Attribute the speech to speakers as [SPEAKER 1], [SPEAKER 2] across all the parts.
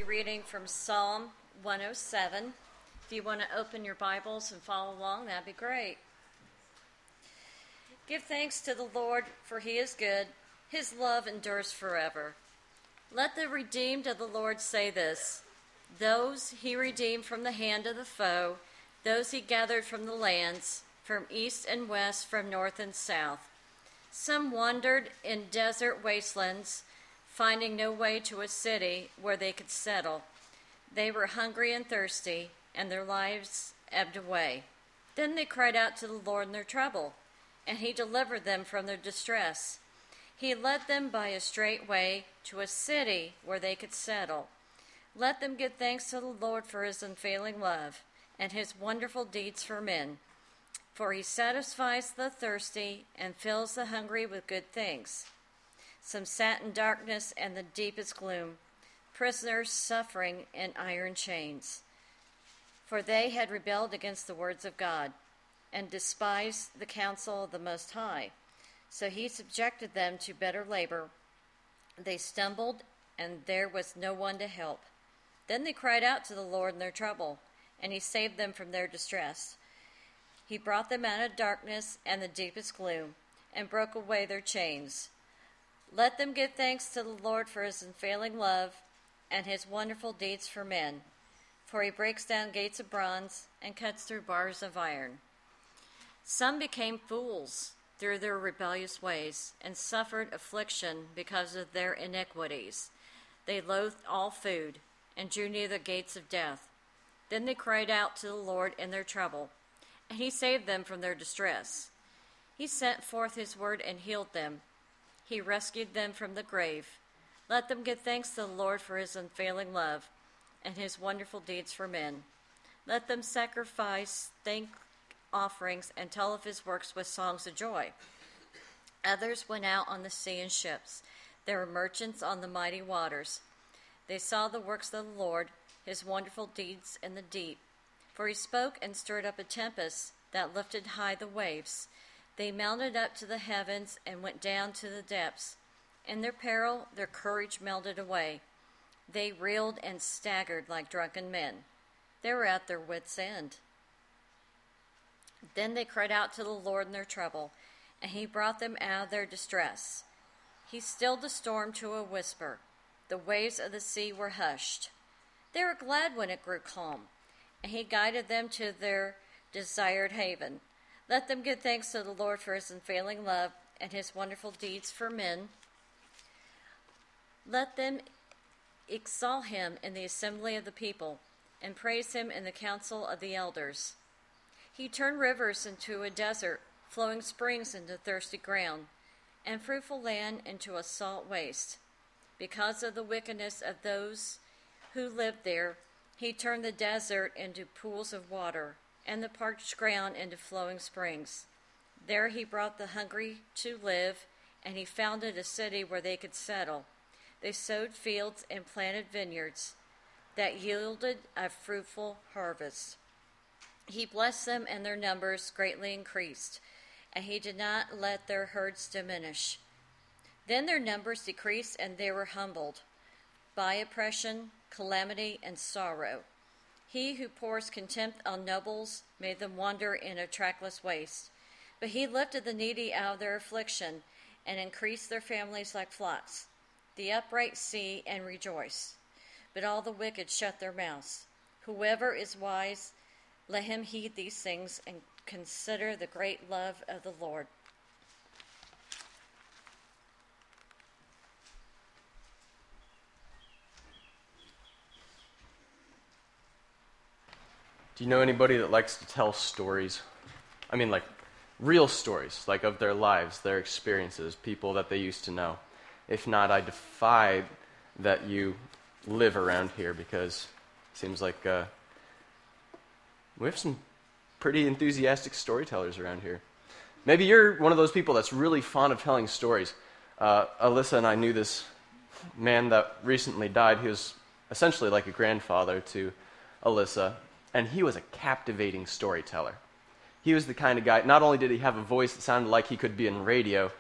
[SPEAKER 1] reading from Psalm 107. If you want to open your Bibles and follow along, that'd be great. Give thanks to the Lord, for he is good. His love endures forever. Let the redeemed of the Lord say this: those he redeemed from the hand of the foe, those he gathered from the lands, from east and west, from north and south. Some wandered in desert wastelands, finding no way to a city where they could settle. They were hungry and thirsty, and their lives ebbed away. Then they cried out to the Lord in their trouble, and he delivered them from their distress. He led them by a straight way to a city where they could settle. Let them give thanks to the Lord for his unfailing love and his wonderful deeds for men. For he satisfies the thirsty and fills the hungry with good things. Some sat in darkness and the deepest gloom, prisoners suffering in iron chains. For they had rebelled against the words of God and despised the counsel of the Most High. So he subjected them to bitter labor. They stumbled, and there was no one to help. Then they cried out to the Lord in their trouble, and he saved them from their distress. He brought them out of darkness and the deepest gloom, and broke away their chains. Let them give thanks to the Lord for his unfailing love and his wonderful deeds for men. For he breaks down gates of bronze and cuts through bars of iron. Some became fools through their rebellious ways and suffered affliction because of their iniquities. They loathed all food and drew near the gates of death. Then they cried out to the Lord in their trouble, and he saved them from their distress. He sent forth his word and healed them. He rescued them from the grave. Let them give thanks to the Lord for his unfailing love and his wonderful deeds for men. Let them sacrifice thank offerings and tell of his works with songs of joy. Others went out on the sea in ships. There were merchants on the mighty waters. They saw the works of the Lord, his wonderful deeds in the deep. For he spoke and stirred up a tempest that lifted high the waves. They mounted up to the heavens and went down to the depths. In their peril, their courage melted away. They reeled and staggered like drunken men. They were at their wits' end. Then they cried out to the Lord in their trouble, and he brought them out of their distress. He stilled the storm to a whisper. The waves of the sea were hushed. They were glad when it grew calm, and he guided them to their desired haven. Let them give thanks to the Lord for his unfailing love and his wonderful deeds for men. Let them exalt him in the assembly of the people and praise him in the council of the elders. He turned rivers into a desert, flowing springs into thirsty ground, and fruitful land into a salt waste. Because of the wickedness of those who lived there, he turned the desert into pools of water, and the parched ground into flowing springs. There he brought the hungry to live, and he founded a city where they could settle. They sowed fields and planted vineyards that yielded a fruitful harvest. He blessed them, and their numbers greatly increased, and he did not let their herds diminish. Then their numbers decreased, and they were humbled by oppression, calamity, and sorrow. He who pours contempt on nobles made them wander in a trackless waste. But he lifted the needy out of their affliction and increased their families like flocks. The upright see and rejoice, but all the wicked shut their mouths. Whoever is wise, let him heed these things and consider the great love of the Lord.
[SPEAKER 2] Do you know anybody that likes to tell stories? I mean, like, real stories, like of their lives, their experiences, people that they used to know. If not, I defy that you live around here, because it seems like we have some pretty enthusiastic storytellers around here. Maybe you're one of those people that's really fond of telling stories. Alyssa and I knew this man that recently died. He was essentially like a grandfather to Alyssa. And he was a captivating storyteller. He was the kind of guy, not only did he have a voice that sounded like he could be in radio,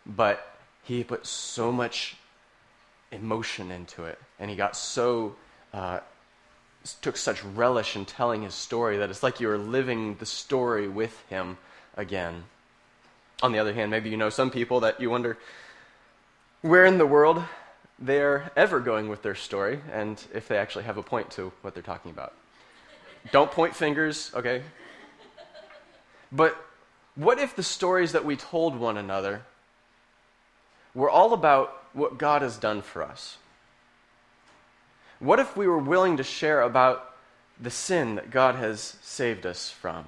[SPEAKER 2] but he put so much emotion into it. And he got so took such relish in telling his story that it's like you were living the story with him again. On the other hand, maybe you know some people that you wonder where in the world they're ever going with their story, and if they actually have a point to what they're talking about. Don't point fingers, okay? But what if the stories that we told one another were all about what God has done for us? What if we were willing to share about the sin that God has saved us from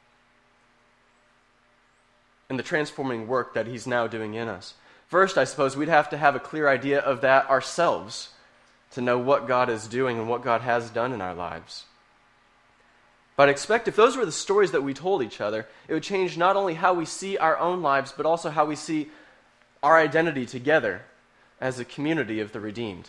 [SPEAKER 2] and the transforming work that he's now doing in us? First, I suppose we'd have to have a clear idea of that ourselves to know what God is doing and what God has done in our lives. But I expect if those were the stories that we told each other, it would change not only how we see our own lives, but also how we see our identity together as a community of the redeemed.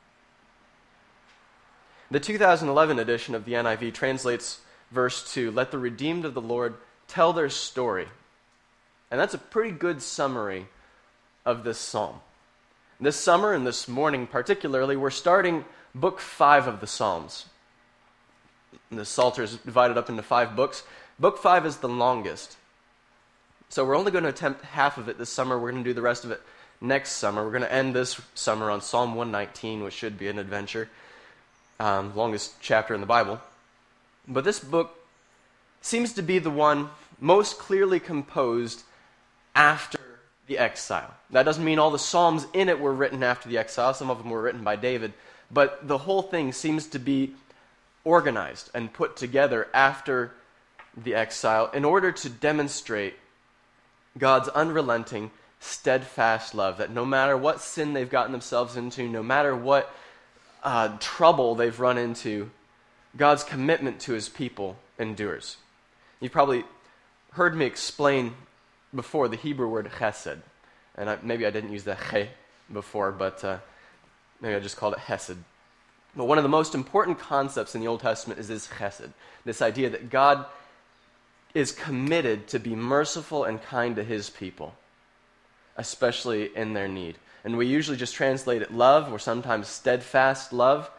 [SPEAKER 2] The 2011 edition of the NIV translates verse 2, "Let the redeemed of the Lord tell their story." And that's a pretty good summary of this psalm. This summer and this morning particularly, we're starting book 5 of the Psalms. The Psalter is divided up into 5 books. Book 5 is the longest. So we're only going to attempt half of it this summer. We're going to do the rest of it next summer. We're going to end this summer on Psalm 119, which should be an adventure. Longest chapter in the Bible. But this book seems to be the one most clearly composed after the exile. That doesn't mean all the Psalms in it were written after the exile. Some of them were written by David. But the whole thing seems to be organized and put together after the exile in order to demonstrate God's unrelenting, steadfast love, that no matter what sin they've gotten themselves into, no matter what trouble they've run into, God's commitment to his people endures. You've probably heard me explain before the Hebrew word chesed, and maybe I didn't use the che before, but maybe I just called it hesed. But one of the most important concepts in the Old Testament is this chesed, this idea that God is committed to be merciful and kind to his people, especially in their need. And we usually just translate it love, or sometimes steadfast love.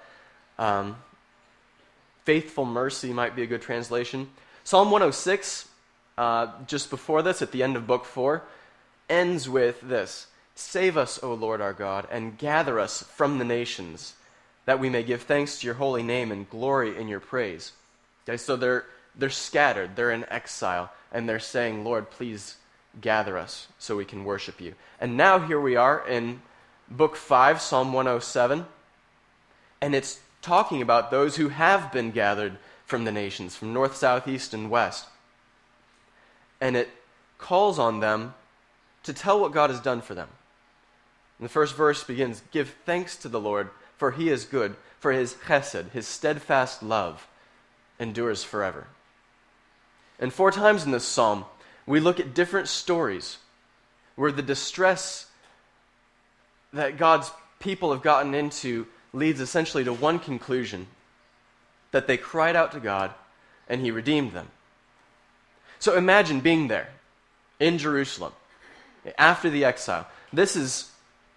[SPEAKER 2] Faithful mercy might be a good translation. Psalm 106, just before this, at the end of book 4, ends with this: "Save us, O Lord our God, and gather us from the nations, that we may give thanks to your holy name and glory in your praise." Okay, so they're scattered, they're in exile, and they're saying, "Lord, please gather us so we can worship you." And now here we are in book 5, Psalm 107, and it's talking about those who have been gathered from the nations, from north, south, east, and west. And it calls on them to tell what God has done for them. And the first verse begins, "Give thanks to the Lord, for he is good, for his chesed," his steadfast love, endures forever. And 4 times in this psalm, we look at different stories where the distress that God's people have gotten into leads essentially to one conclusion: that they cried out to God and he redeemed them. So imagine being there in Jerusalem after the exile. This is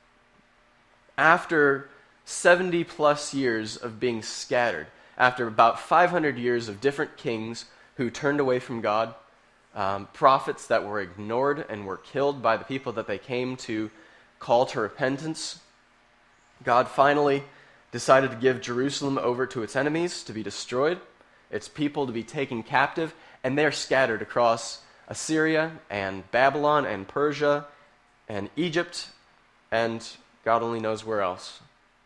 [SPEAKER 2] after 70 plus years of being scattered, after about 500 years of different kings who turned away from God, prophets that were ignored and were killed by the people that they came to call to repentance. God finally decided to give Jerusalem over to its enemies to be destroyed, its people to be taken captive, and they're scattered across Assyria and Babylon and Persia and Egypt, and God only knows where else.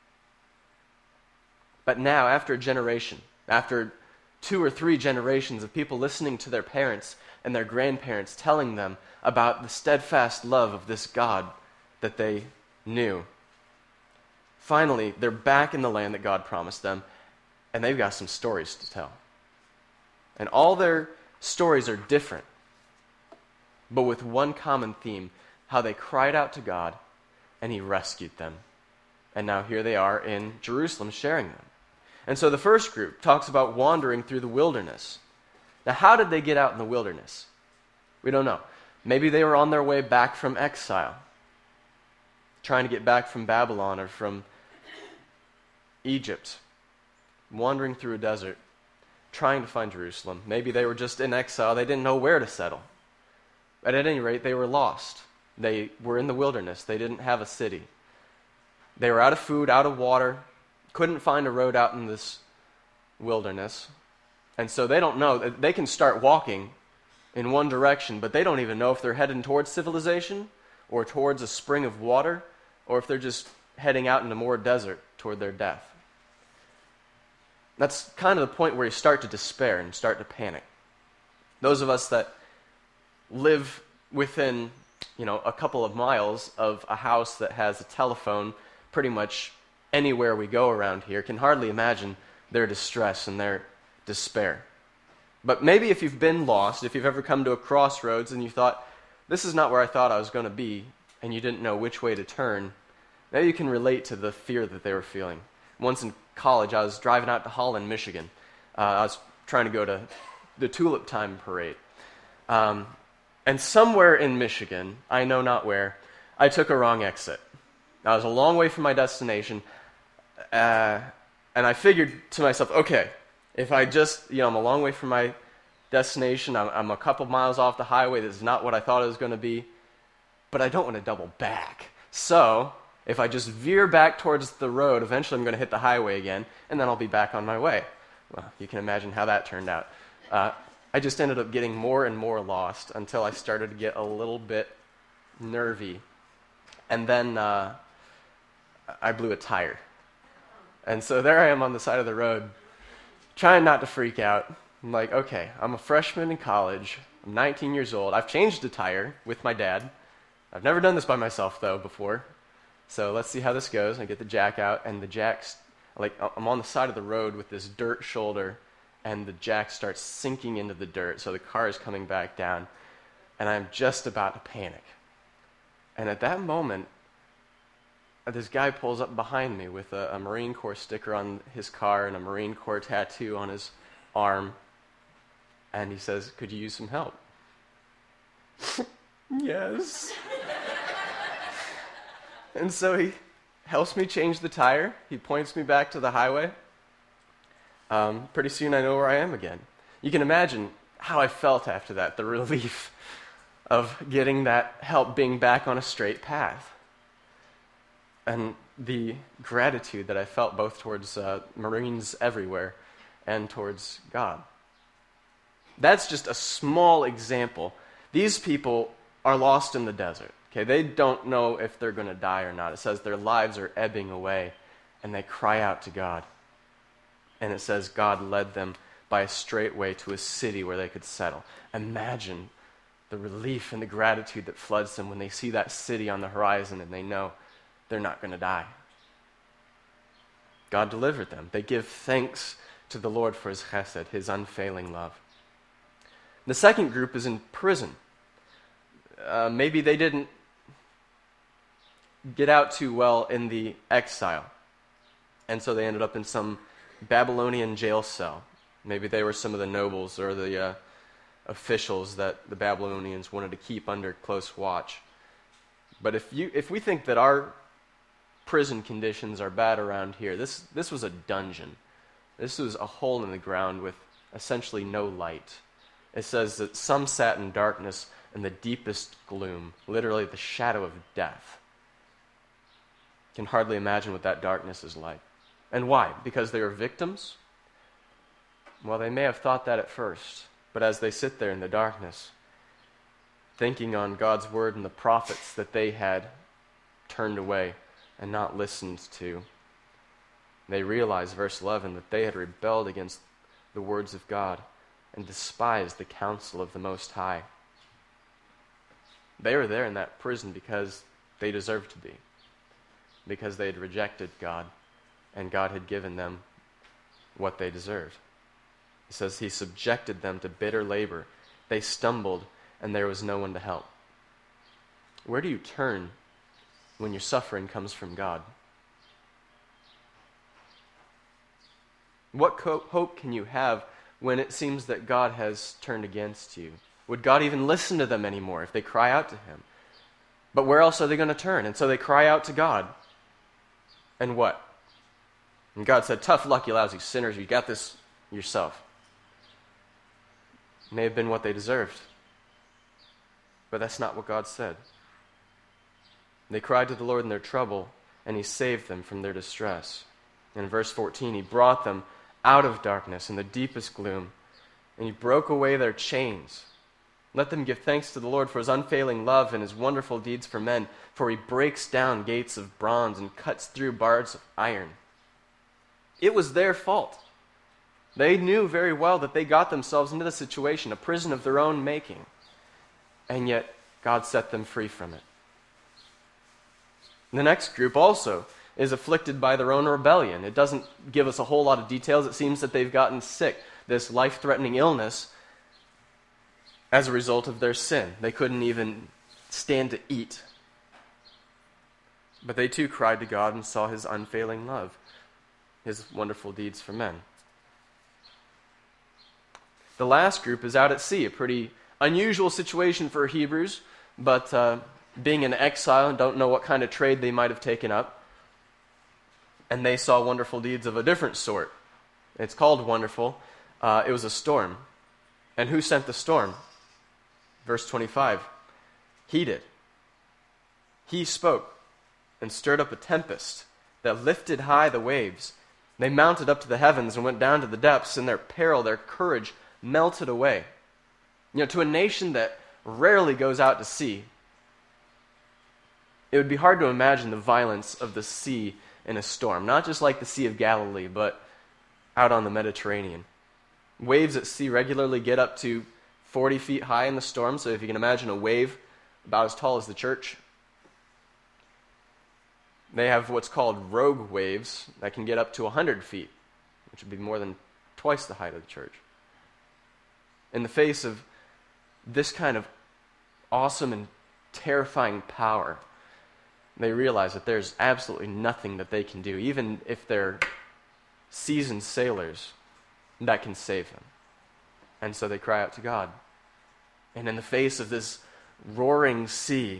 [SPEAKER 2] But now, after a generation, after 2 or 3 generations of people listening to their parents and their grandparents telling them about the steadfast love of this God that they knew, finally, they're back in the land that God promised them, and they've got some stories to tell. And all their stories are different, but with one common theme: how they cried out to God, and he rescued them. And now here they are in Jerusalem sharing them. And so the first group talks about wandering through the wilderness. Now, how did they get out in the wilderness? We don't know. Maybe they were on their way back from exile, trying to get back from Babylon or from Egypt. wandering through a desert, trying to find Jerusalem. Maybe they were just in exile. They didn't know where to settle. But at any rate, they were lost. They were in the wilderness. They didn't have a city. They were out of food, out of water, couldn't find a road out in this wilderness. And so they don't know. They can start walking in one direction, but they don't even know if they're heading towards civilization or towards a spring of water, or if they're just heading out into more desert toward their death. That's kind of the point where you start to despair and start to panic. Those of us that live within, a couple of miles of a house that has a telephone pretty much anywhere we go around here can hardly imagine their distress and their despair. But maybe if you've been lost, if you've ever come to a crossroads and you thought, this is not where I thought I was going to be, and you didn't know which way to turn, maybe you can relate to the fear that they were feeling. Once in college, I was driving out to Holland, Michigan. I was trying to go to the Tulip Time Parade. And somewhere in Michigan, I know not where, I took a wrong exit. I was a long way from my destination, and I figured to myself, okay, if I just, I'm a long way from my destination, I'm a couple miles off the highway, this is not what I thought it was going to be, but I don't want to double back. So, if I just veer back towards the road, eventually I'm going to hit the highway again, and then I'll be back on my way. Well, you can imagine how that turned out. I just ended up getting more and more lost until I started to get a little bit nervy. And then I blew a tire. And so there I am on the side of the road, trying not to freak out. I'm like, okay, I'm a freshman in college. I'm 19 years old. I've changed a tire with my dad. I've never done this by myself, though, before. So let's see how this goes. I get the jack out, and the jack's, I'm on the side of the road with this dirt shoulder, and the jack starts sinking into the dirt, so the car is coming back down, and I'm just about to panic. And at that moment, this guy pulls up behind me with a Marine Corps sticker on his car and a Marine Corps tattoo on his arm, and he says, "Could you use some help?" Yes. And so he helps me change the tire. He points me back to the highway. Pretty soon I know where I am again. You can imagine how I felt after that, the relief of getting that help, being back on a straight path. And the gratitude that I felt both towards Marines everywhere and towards God. That's just a small example. These people are lost in the desert. Okay, they don't know if they're going to die or not. It says their lives are ebbing away, and they cry out to God. And it says God led them by a straight way to a city where they could settle. Imagine the relief and the gratitude that floods them when they see that city on the horizon and they know they're not going to die. God delivered them. They give thanks to the Lord for his chesed, his unfailing love. The second group is in prison. Maybe they didn't get out too well in the exile, and so they ended up in some Babylonian jail cell. Maybe they were some of the nobles or the officials that the Babylonians wanted to keep under close watch. But if we think that our prison conditions are bad around here, this was a dungeon. This was a hole in the ground with essentially no light. It says that some sat in darkness and the deepest gloom, literally the shadow of death. Can hardly imagine what that darkness is like. And why? Because they were victims? Well, they may have thought that at first, but as they sit there in the darkness, thinking on God's word and the prophets that they had turned away and not listened to, they realize, verse 11, that they had rebelled against the words of God and despised the counsel of the Most High. They were there in that prison because they deserved to be, because they had rejected God, and God had given them what they deserved. It says he subjected them to bitter labor. They stumbled, and there was no one to help. Where do you turn when your suffering comes from God? What hope can you have when it seems that God has turned against you? Would God even listen to them anymore if they cry out to him? But where else are they going to turn? And so they cry out to God. And what? And God said, tough luck, you lousy sinners. You got this yourself. It may have been what they deserved. But that's not what God said. They cried to the Lord in their trouble, and he saved them from their distress. In verse 14, he brought them out of darkness and the deepest gloom, and he broke away their chains. Let them give thanks to the Lord for his unfailing love and his wonderful deeds for men, for he breaks down gates of bronze and cuts through bars of iron. It was their fault. They knew very well that they got themselves into the situation, a prison of their own making, and yet God set them free from it. The next group also is afflicted by their own rebellion. It doesn't give us a whole lot of details. It seems that they've gotten sick, this life-threatening illness, as a result of their sin. They couldn't even stand to eat. But they too cried to God and saw his unfailing love, his wonderful deeds for men. The last group is out at sea, a pretty unusual situation for Hebrews, but being in exile and don't know what kind of trade they might have taken up, and they saw wonderful deeds of a different sort. It's called wonderful. It was a storm. And who sent the storm? Verse 25. He did. He spoke and stirred up a tempest that lifted high the waves. They mounted up to the heavens and went down to the depths. In their peril, their courage melted away. To a nation that rarely goes out to sea, it would be hard to imagine the violence of the sea in a storm. Not just like the Sea of Galilee, but out on the Mediterranean. Waves at sea regularly get up to 40 feet high in the storm, so if you can imagine a wave about as tall as the church. They have what's called rogue waves that can get up to 100 feet, which would be more than twice the height of the church. In the face of this kind of awesome and terrifying power, they realize that there's absolutely nothing that they can do, even if they're seasoned sailors, that can save them. And so they cry out to God. And in the face of this roaring sea,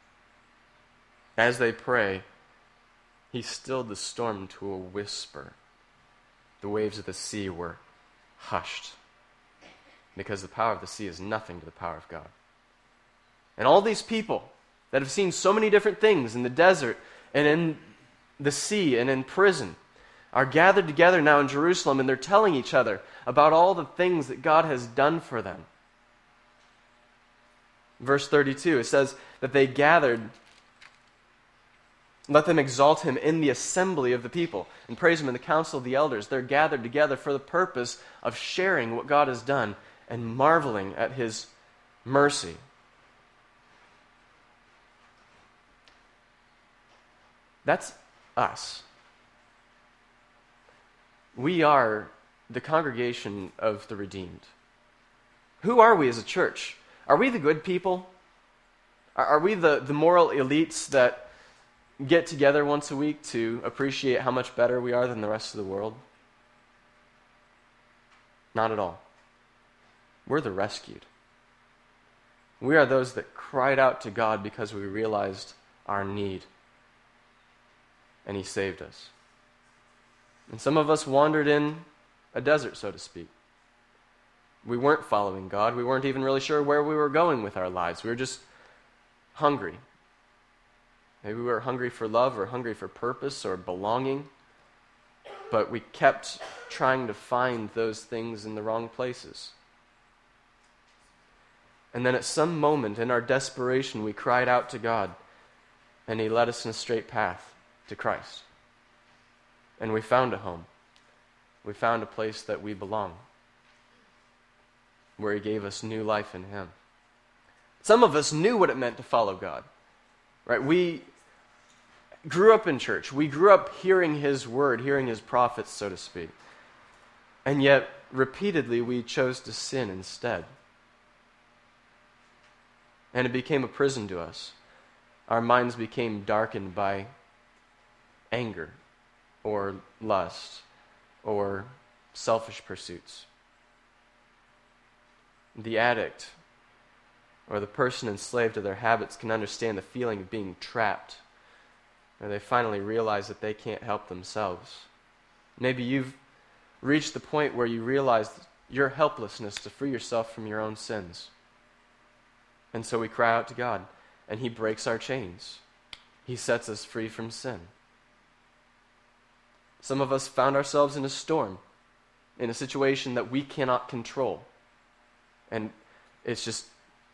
[SPEAKER 2] as they pray, he stilled the storm to a whisper. The waves of the sea were hushed, because the power of the sea is nothing to the power of God. And all these people that have seen so many different things in the desert and in the sea and in prison are gathered together now in Jerusalem, and they're telling each other about all the things that God has done for them. Verse 32, it says that they gathered, let them exalt him in the assembly of the people and praise him in the council of the elders. They're gathered together for the purpose of sharing what God has done and marveling at his mercy. That's us. We are the congregation of the redeemed. Who are we as a church? Are we the good people? Are we the moral elites that get together once a week to appreciate how much better we are than the rest of the world? Not at all. We're the rescued. We are those that cried out to God because we realized our need, and he saved us. And some of us wandered in a desert, so to speak. We weren't following God. We weren't even really sure where we were going with our lives. We were just hungry. Maybe we were hungry for love or hungry for purpose or belonging. But we kept trying to find those things in the wrong places. And then at some moment in our desperation, we cried out to God, and he led us in a straight path to Christ. And we found a home. We found a place that we belong, where he gave us new life in him. Some of us knew what it meant to follow God. Right? We grew up in church. We grew up hearing his word, hearing his prophets, so to speak. And yet, repeatedly, we chose to sin instead. And it became a prison to us. Our minds became darkened by anger or lust or selfish pursuits. The addict or the person enslaved to their habits can understand the feeling of being trapped, and they finally realize that they can't help themselves. Maybe you've reached the point where you realize your helplessness to free yourself from your own sins. And so we cry out to God, and He breaks our chains. He sets us free from sin. Some of us found ourselves in a storm, in a situation that we cannot control. And it's just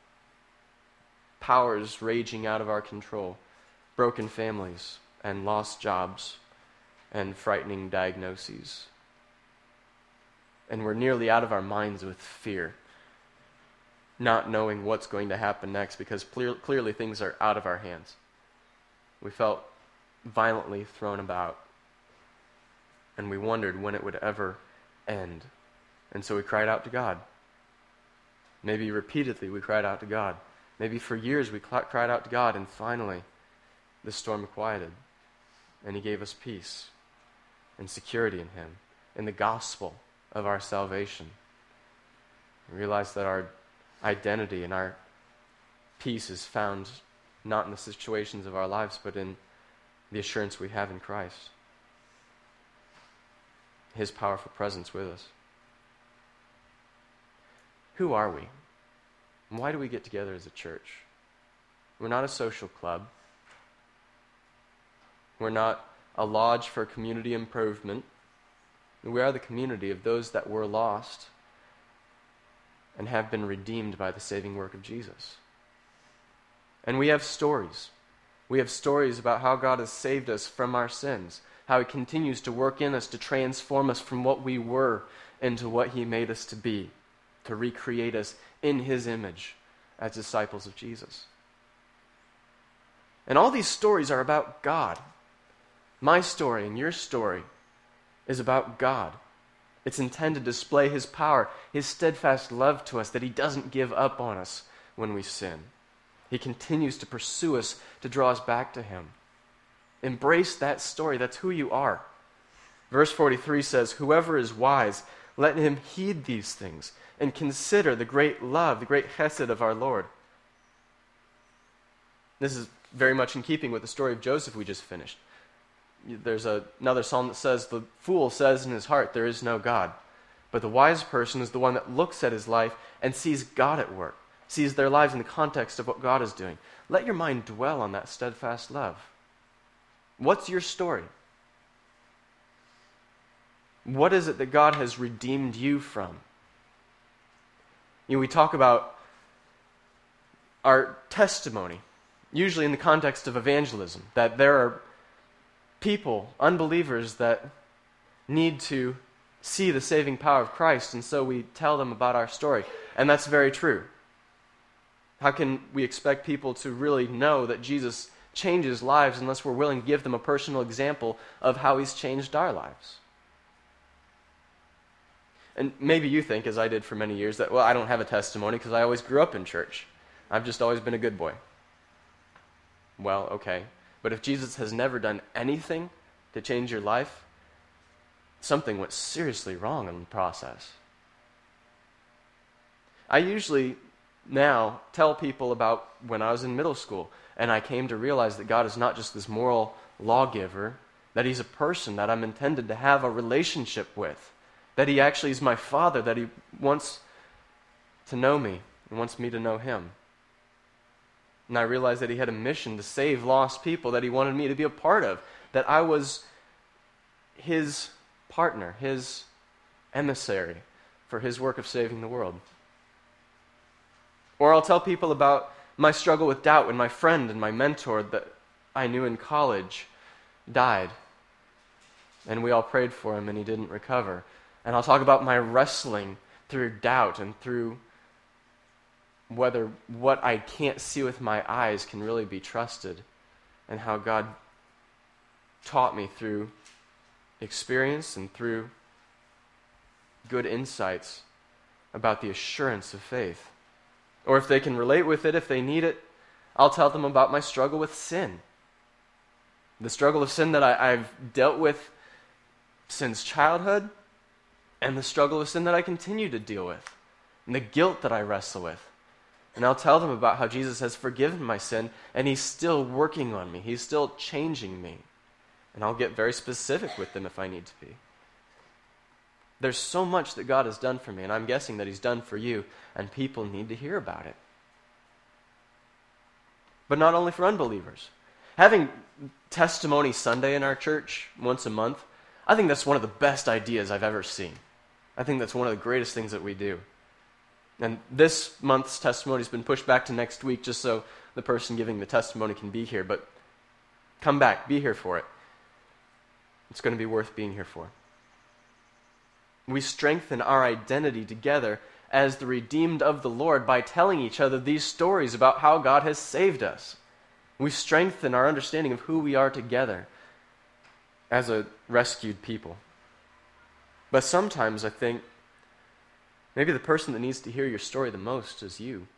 [SPEAKER 2] powers raging out of our control. Broken families, and lost jobs, and frightening diagnoses. And we're nearly out of our minds with fear, not knowing what's going to happen next, because clearly things are out of our hands. We felt violently thrown about, and we wondered when it would ever end. And so we cried out to God. Maybe repeatedly we cried out to God. Maybe for years we cried out to God, and finally the storm quieted, and He gave us peace and security in Him, in the gospel of our salvation. We realized that our identity and our peace is found not in the situations of our lives, but in the assurance we have in Christ. His powerful presence with us. Who are we? And why do we get together as a church? We're not a social club. We're not a lodge for community improvement. We are the community of those that were lost and have been redeemed by the saving work of Jesus. And we have stories. We have stories about how God has saved us from our sins, how He continues to work in us to transform us from what we were into what He made us to be, to recreate us in His image as disciples of Jesus. And all these stories are about God. My story and your story is about God. It's intended to display His power, His steadfast love to us, that He doesn't give up on us when we sin. He continues to pursue us to draw us back to Him. Embrace that story. That's who you are. Verse 43 says, "Whoever is wise, let him heed these things, and consider the great love, the great chesed of our Lord." This is very much in keeping with the story of Joseph we just finished. There's another psalm that says, "The fool says in his heart, there is no God." But the wise person is the one that looks at his life and sees God at work, sees their lives in the context of what God is doing. Let your mind dwell on that steadfast love. What's your story? What is it that God has redeemed you from? We talk about our testimony, usually in the context of evangelism, that there are people, unbelievers, that need to see the saving power of Christ, and so we tell them about our story. And that's very true. How can we expect people to really know that Jesus changes lives unless we're willing to give them a personal example of how He's changed our lives? And maybe you think, as I did for many years, that, well, I don't have a testimony because I always grew up in church. I've just always been a good boy. Well, okay. But if Jesus has never done anything to change your life, something went seriously wrong in the process. I usually now tell people about when I was in middle school, and I came to realize that God is not just this moral lawgiver, that He's a person that I'm intended to have a relationship with, that He actually is my Father, that He wants to know me and wants me to know Him. And I realized that He had a mission to save lost people that He wanted me to be a part of, that I was His partner, His emissary for His work of saving the world. Or I'll tell people about my struggle with doubt when my friend and my mentor that I knew in college died. And we all prayed for him and he didn't recover. And I'll talk about my wrestling through doubt and through whether what I can't see with my eyes can really be trusted, and how God taught me through experience and through good insights about the assurance of faith. Or if they can relate with it, if they need it, I'll tell them about my struggle with sin. The struggle of sin that I've dealt with since childhood, and the struggle of sin that I continue to deal with, and the guilt that I wrestle with. And I'll tell them about how Jesus has forgiven my sin, and He's still working on me. He's still changing me. And I'll get very specific with them if I need to be. There's so much that God has done for me, and I'm guessing that he's done for you, and people need to hear about it. But not only for unbelievers. Having Testimony Sunday in our church once a month, I think that's one of the best ideas I've ever seen. I think that's one of the greatest things that we do. And this month's testimony has been pushed back to next week just so the person giving the testimony can be here. But come back, be here for it. It's going to be worth being here for. We strengthen our identity together as the redeemed of the Lord by telling each other these stories about how God has saved us. We strengthen our understanding of who we are together as a rescued people. But sometimes I think maybe the person that needs to hear your story the most is you.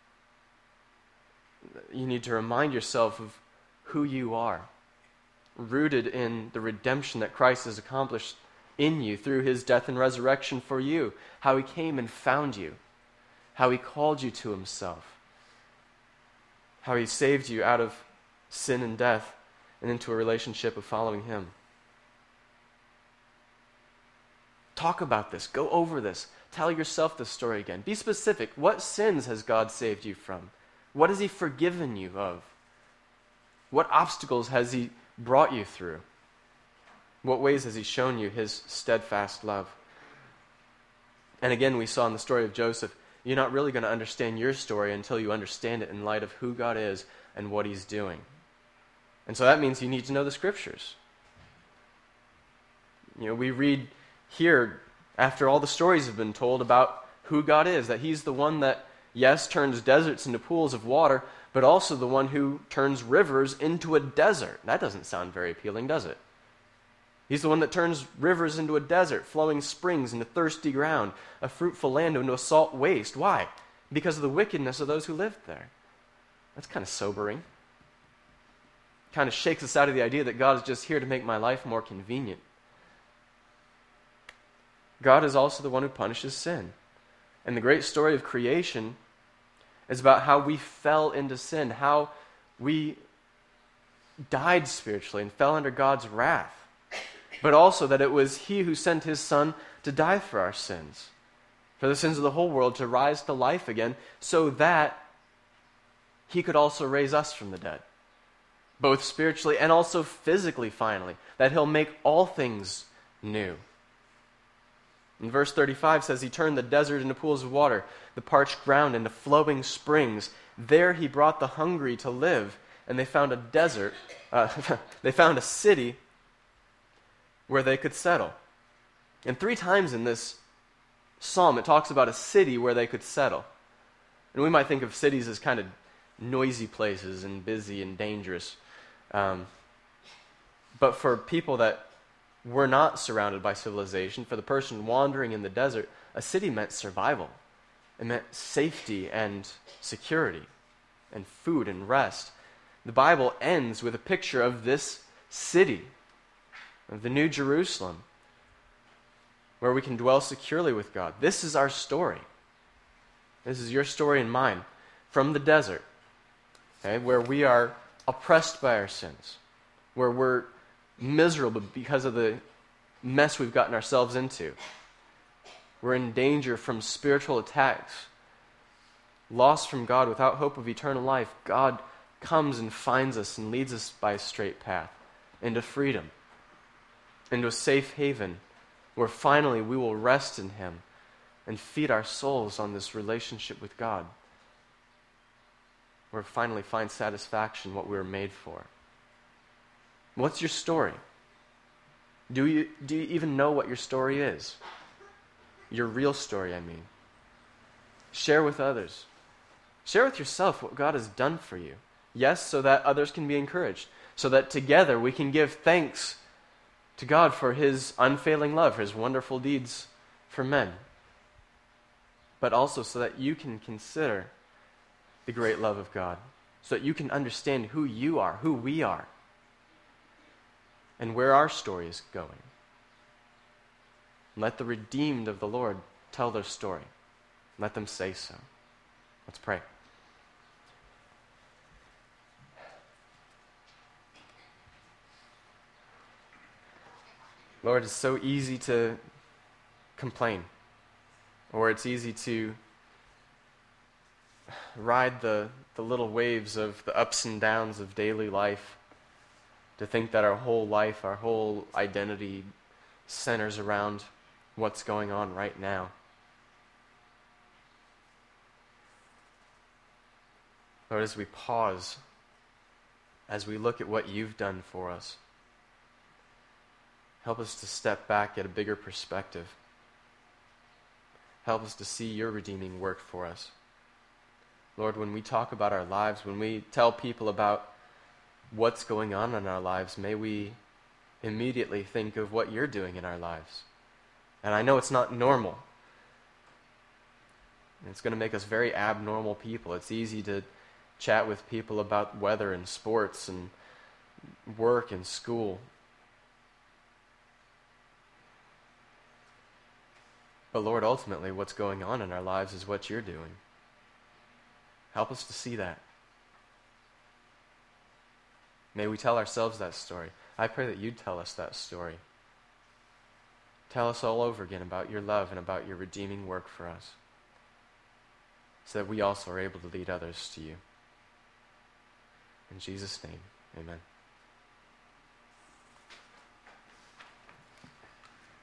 [SPEAKER 2] You need to remind yourself of who you are, rooted in the redemption that Christ has accomplished in you through his death and resurrection for you, how he came and found you, how he called you to himself, how he saved you out of sin and death and into a relationship of following him. Talk about this. Go over this. Tell yourself this story again. Be specific. What sins has God saved you from? What has he forgiven you of? What obstacles has he brought you through? What ways has he shown you his steadfast love? And again, we saw in the story of Joseph, you're not really going to understand your story until you understand it in light of who God is and what he's doing. And so that means you need to know the scriptures. We read here, after all the stories have been told about who God is, that he's the one that, yes, turns deserts into pools of water, but also the one who turns rivers into a desert. That doesn't sound very appealing, does it? He's the one that turns rivers into a desert, flowing springs into thirsty ground, a fruitful land into a salt waste. Why? Because of the wickedness of those who lived there. That's kind of sobering. Kind of shakes us out of the idea that God is just here to make my life more convenient. God is also the one who punishes sin. And the great story of creation is about how we fell into sin, how we died spiritually and fell under God's wrath. But also that it was he who sent his Son to die for our sins, for the sins of the whole world, to rise to life again, so that he could also raise us from the dead, both spiritually and also physically, finally, that he'll make all things new. And verse 35 says, he turned the desert into pools of water, the parched ground into flowing springs. There he brought the hungry to live, and they found they found a city where they could settle. And 3 times in this psalm, it talks about a city where they could settle. And we might think of cities as kind of noisy places and busy and dangerous. But for people that were not surrounded by civilization, for the person wandering in the desert, a city meant survival. It meant safety and security and food and rest. The Bible ends with a picture of this city, of the New Jerusalem, where we can dwell securely with God. This is our story. This is your story and mine. From the desert, where we are oppressed by our sins, where we're miserable because of the mess we've gotten ourselves into. We're in danger from spiritual attacks, lost from God without hope of eternal life. God comes and finds us and leads us by a straight path into freedom, into a safe haven where finally we will rest in him and feed our souls on this relationship with God, where we finally find satisfaction, what we were made for. What's your story? Do you even know what your story is? Your real story, I mean. Share with others. Share with yourself what God has done for you. Yes, so that others can be encouraged, so that together we can give thanks to God for his unfailing love, for his wonderful deeds for men. But also so that you can consider the great love of God, so that you can understand who you are, who we are, and where our story is going. Let the redeemed of the Lord tell their story. Let them say so. Let's pray. Lord, it's so easy to complain, or it's easy to ride the little waves of the ups and downs of daily life, to think that our whole life, our whole identity centers around what's going on right now. Lord, as we pause, as we look at what you've done for us, help us to step back at a bigger perspective. Help us to see your redeeming work for us. Lord, when we talk about our lives, when we tell people about what's going on in our lives, may we immediately think of what you're doing in our lives. And I know it's not normal. It's going to make us very abnormal people. It's easy to chat with people about weather and sports and work and school. But Lord, ultimately, what's going on in our lives is what you're doing. Help us to see that. May we tell ourselves that story. I pray that you'd tell us that story. Tell us all over again about your love and about your redeeming work for us, so that we also are able to lead others to you. In Jesus' name, amen.